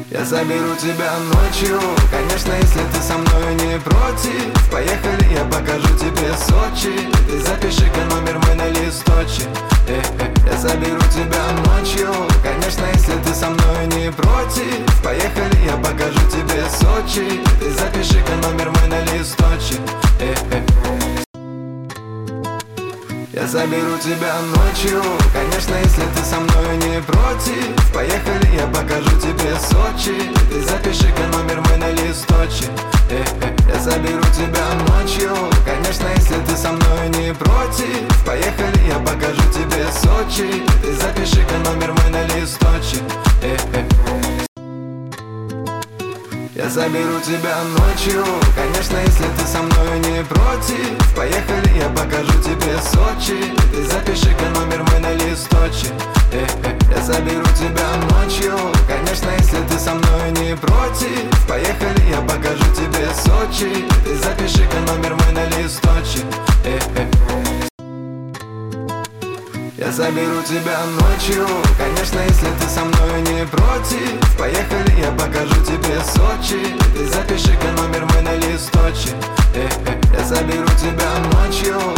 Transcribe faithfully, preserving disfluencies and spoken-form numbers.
Я заберу тебя ночью, конечно, если ты со мною не против. Поехали, я покажу тебе Сочи. Ты запиши-ка номер мой на листочек. э -э. Я заберу тебя ночью, конечно, если ты со мною не против. Поехали, я покажу тебе Сочи. Ты запиши-ка номер мой на листочек. э -э. Я заберу тебя ночью, конечно, если ты со мною не против. Поехали, я покажу тебе Сочи. Ты запиши-ка номер мой на листочек. э -э. Я заберу тебя ночью, конечно, если ты со мною не против. Поехали, я покажу тебе Сочи. Ты запиши-ка номер мой на листочек. э -э. Я заберу тебя ночью, конечно, если ты со мною не против. Поехали, я покажу тебе Сочи. Ты запиши-ка номер мой на листочек. э -э. Я заберу тебя ночью, конечно, если ты со мною не против. Поехали, я покажу тебе Сочи. Ты запиши-ка номер мой на листочек. э -э. Я заберу тебя ночью, конечно, если ты со мною не против. Поехали, я покажу тебе Сочи.